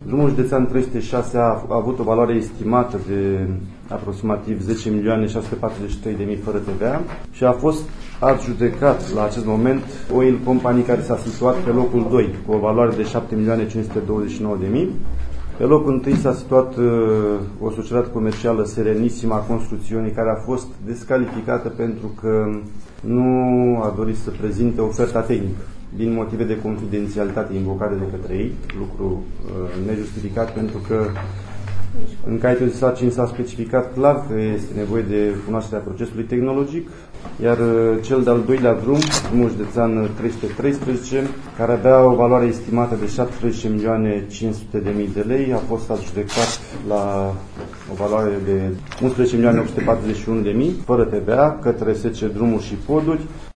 Drumul județean 306 a avut o valoare estimată de aproximativ 10.643.000 fără TVA și a fost adjudecat la acest moment Oil Company, care s-a situat pe locul 2 cu o valoare de 7.529.000. Pe locul 1 s-a situat o societate comercială Serenissima Construcțiunii, care a fost descalificată pentru că nu a dorit să prezinte oferta tehnică din motive de confidențialitate invocate de către ei, lucru nejustificat, pentru că în caietul de sarcini s-a specificat clar că este nevoie de cunoașterea procesului tehnologic, iar cel de-al doilea drum, drumul județean 313, care avea o valoare estimată de 17.500.000 de lei, a fost adjudecat la o valoare de 11.841.000 fără TVA către SC Drumuri și Poduri.